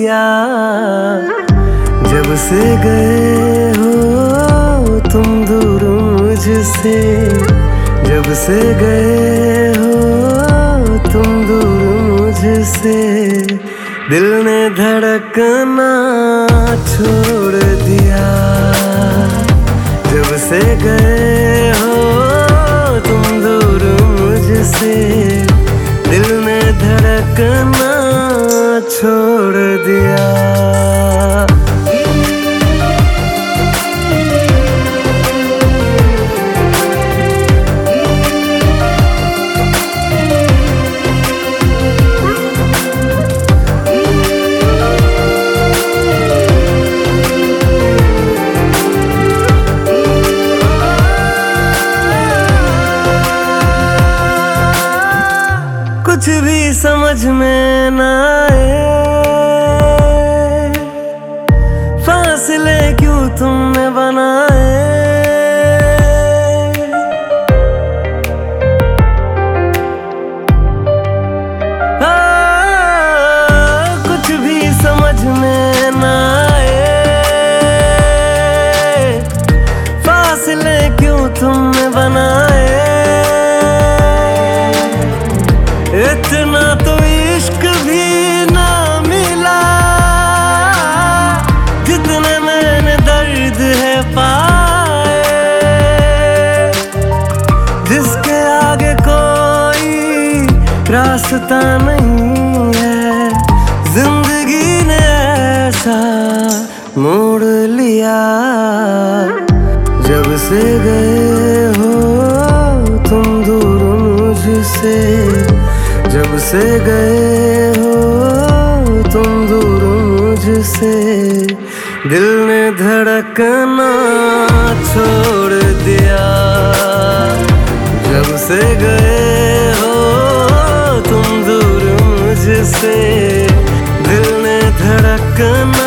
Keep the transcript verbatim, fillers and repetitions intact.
लिया। जब से गए हो तुम दूर मुझसे, जब से गए हो तुम दूर मुझसे, दिल ने धड़कना छोड़ दिया। जब से गए हो तुम दूर मुझसे, दिल ने धड़कना छोड़ दिया। कुछ भी समझ में ना आए, फासले क्यों तुमने बनाए। आ, कुछ भी समझ में ना आए, फासले क्यों तुमने बनाए। इतना तो इश्क भी ना मिला जितने मैंने दर्द है पाए। जिसके आगे कोई रास्ता नहीं है, जिंदगी ने ऐसा मोड़ लिया। जब से गए हो तुम दूर मुझसे, जब से गए हो तुम दूर मुझसे, दिल ने धड़कना छोड़ दिया। जब से गए हो तुम दूर मुझसे, दिल ने धड़कना